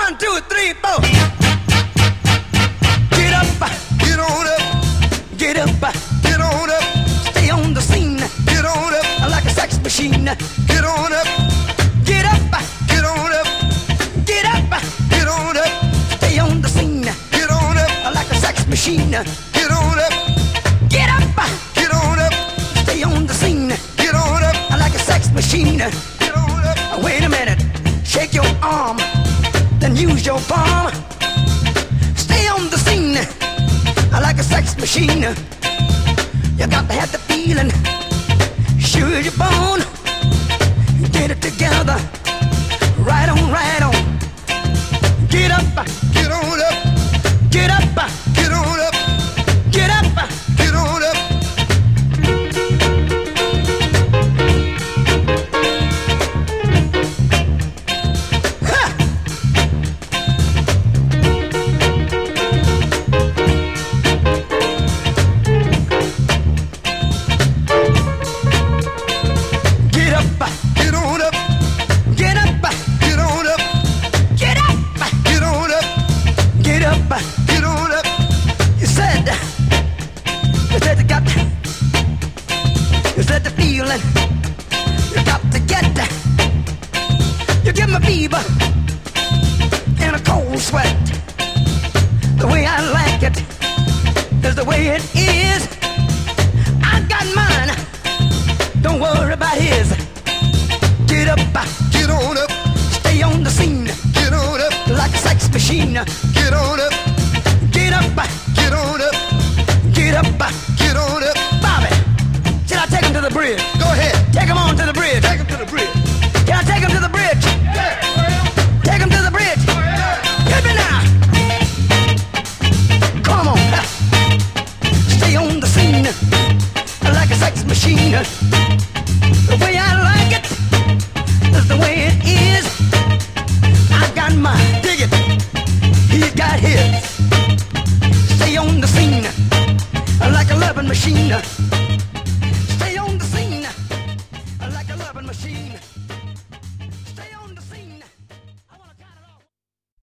1, 2, 3, 4. Get up, Get on up, get up, get on up, stay on the scene get on up, like a sex machine. get on up, Get up, get on up, get up, get on up, stay on the scene get on up, like a sex machine. get on up, Get up, get on up, stay on the scene get on up, like a sex machine. get on up. Wait a minute, shake your arm, then use your palm. Stay on the scene like a sex machine. You got to have the feeling, sure as you're born. Get it together, right on, right on. Get up, Get on up, get up, get on up, get up. get on up. Ha! Get up, Get on up, get up, get on up, get up, get on up, get up. get on up. You said you got, you said the feeling, you got to get, you give me fever and a cold sweat. The way I like it is the way it is. I got mine, don't worry about his. Get up, Get on up, stay on the scene get on up, like a sex machine. get on up, Get up, get on up, get up. get on up. Bobby, should I take him to the bridge? Go ahead, Take him on to the bridge. take him to the bridge. Can I take him to the bridge? Take him to the bridge. Hit me now. Come on. Stay on the scene like a sex machine. The way I like it is the way it is. I got mine. Dig it. He's got his. Stay on the scene like a loving machine.